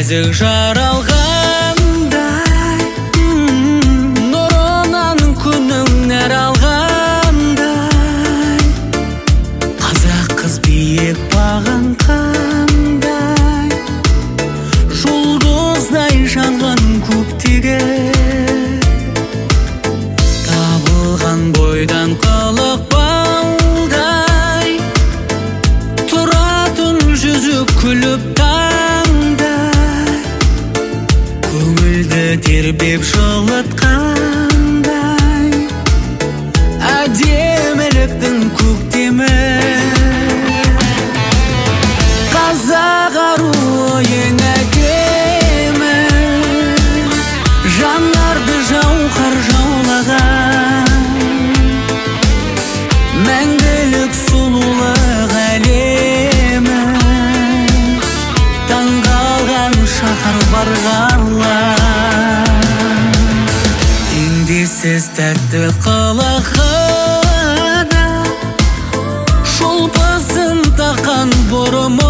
нәзік жаралғандай, нұрынан күнің нәр алғандай, қазақ қыз биік бағын қандай, жұлдыздай жанған көктегі табылған бойдан қылық балдай, тұратын жүзі күліп таңдай, көңілді тербеп жылытқандай, әдеміліктің көктемі. Қазақ аруы ең әдемі, жанарды жауһар жаулаған, мәңгілік сұлулық әлемі, таңғалған шаһар барғанла, теңдессіз тәтті қылығына, шолпысын таққан бұрымы,